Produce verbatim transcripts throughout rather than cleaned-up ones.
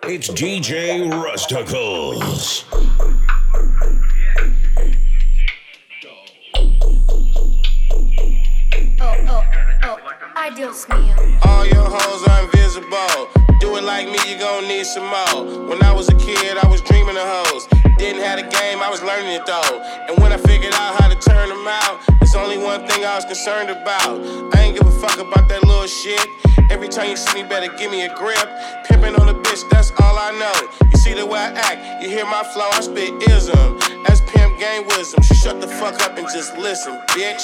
It's D J Rusticles. Oh, oh, oh, I Dios mío. All your hoes are invisible. Do it like me, you gon' need some more. When I was a kid, I was dreaming of hoes. Didn't have a game, I was learning it though. And when I figured out how to turn them out, there's only one thing I was concerned about. I ain't give a fuck about that little shit. Every time you see me, better give me a grip. Pimpin' on a bitch, that's all I know. You see the way I act, you hear my flow, I spit ism. That's pimp game wisdom. So shut the fuck up and just listen, bitch.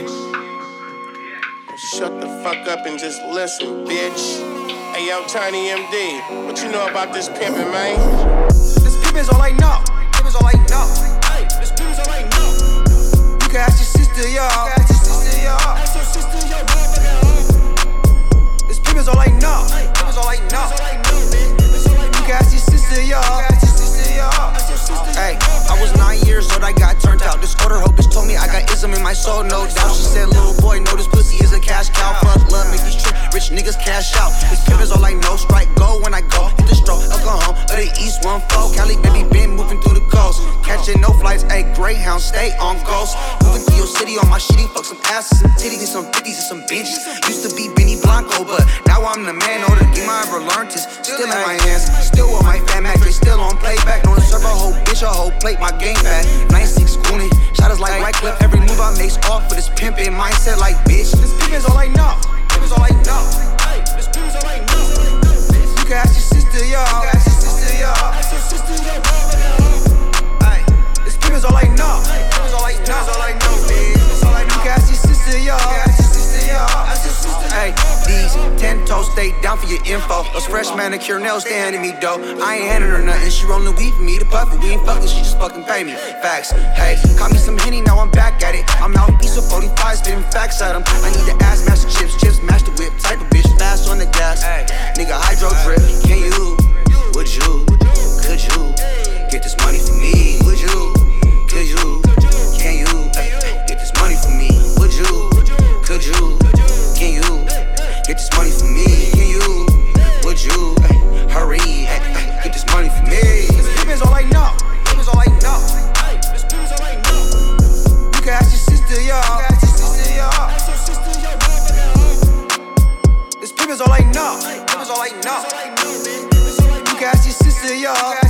Shut the fuck up and just listen, bitch. Hey, yo, Tiny M D, what you know about this pimpin', man? This pimpin's all I know. Pimpin's all I know. Hey, this pimpin's all I know. You can ask your sister, y'all. You can ask your sister, y'all. Ask your sister, yo, motherfucker. This pimpin's all I know. Pimpin's all I know. You can ask your sister, y'all. You can ask your sister, y'all. Hey, I was nine years old, I got turned out. This older hoe bitch told me I got ism in my soul, no doubt. She said, little boy, know this pussy is a cash cow. Fuck love, make these trick rich niggas cash out. This pimp is all I know, strike go when I go. Hit the stroke, I'll go home, of the east, one four. Cali, baby, been moving through the coast. Catching no flights, ayy, Greyhound, stay on ghost. Moving through your city on my shitty, fuck some asses, some titties, and some fifties, and some bitches. Used to be Benny Blanco, but now I'm the man. All the game I ever learned is still in my hands. Still with my fat Mac, they still on playback. No serve a whole bitch, a whole plate, my game back. nine six goonin', shot us like right clip. Every move I makes off with this pimpin' mindset like bitch. This pimp is all I know. Pimp is all I know. This pimp is all I know. You can ask your sister, y'all. You can ask your sister, y'all. Ask your sister, y'all. Ay, this pimp is all I know. Pimp is all I know. This all I know, bitch. This all I know. You can ask your sister, y'all. You can ask your sister, y'all. Ask your sister. Ay, these ten toes stay down for your info. Those fresh manicure nails, they handing me dough. I ain't handing her nothing. She rollin' weed for me to puff it. We ain't fucking, she just fucking pay me. Facts. Hey, caught me some Henny, now I'm back at it. I'm out east of forty-five, spitting facts at them. I need the ass, mash the chips, chips, mash the whip. Type of bitch, fast on the gas. Nigga, hydro drip. Can you? Would you? Could you? Get this money for me? Would you? Could you? Can you? Ay, get this money for me? Would you? Could you? Can you? Get this money for me? Can you? Would you? Ay, hurry, ay, ay, get this money for me. This pimpin's all I know. Pimpin's all I know. This pimpin's all I know. You can ask your sister, y'all. You can ask your sister, y'all. Ask your sister, y'all. This pimpin's all I know. Pimpin's all I know. You can ask your sister, y'all.